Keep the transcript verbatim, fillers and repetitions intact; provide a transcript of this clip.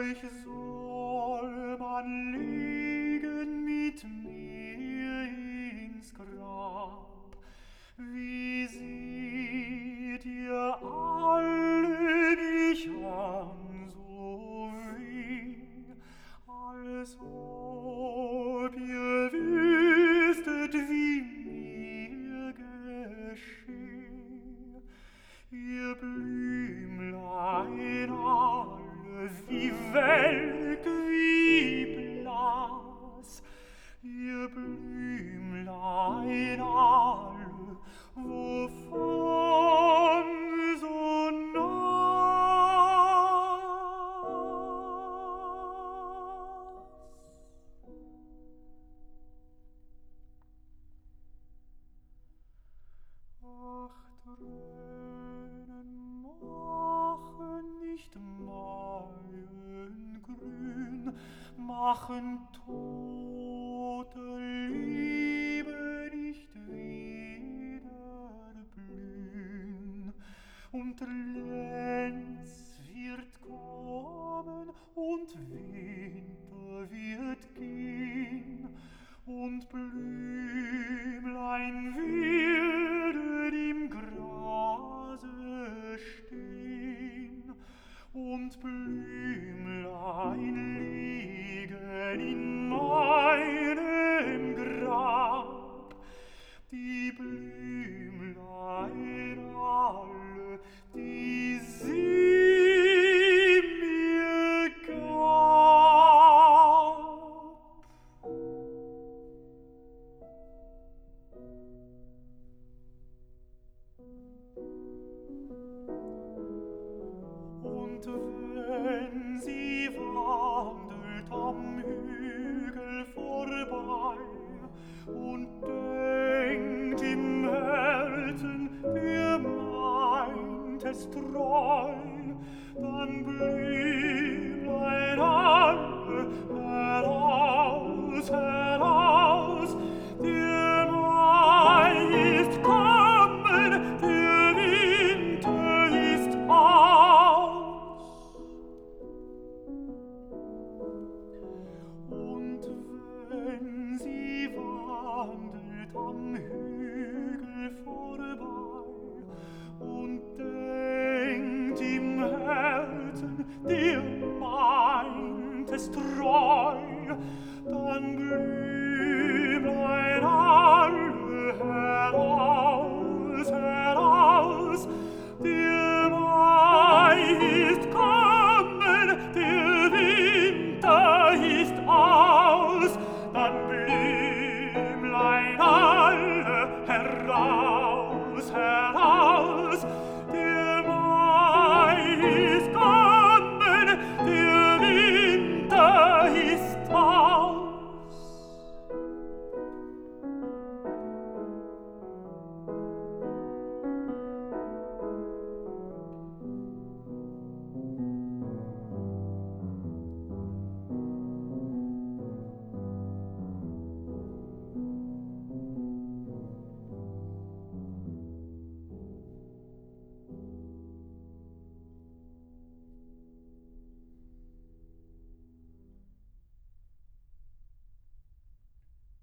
euch soll man legen mit mir ins Grab. Wie seht ihr alle mich an, so wie, als ob ihr wüsstet, wie mir gescheh. Ihr Blümlein alle, wie welk, wie blass, ihr Blümlein alle, wovon so nass? Ach, Tränen machen nicht Maiengrün, machen tote Liebe nicht wieder blühen. Und Lenz wird kommen und Winter wird gehen und Blümlein werden im Grase stehen und Blümlein liegen in meinem Grab. Die Blümlein alle, die sie mir gab. Und wenn sie wandelt am Hügel vorbei und denkt im Herzen, ihr meint es treu, dann Blümlein alle, heraus, heraus, der Mai ist kommen, der Winter ist aus. Und wenn sie wandelt am Hügel vorbei und denkt im Herzen, der meint es treu, dann blüht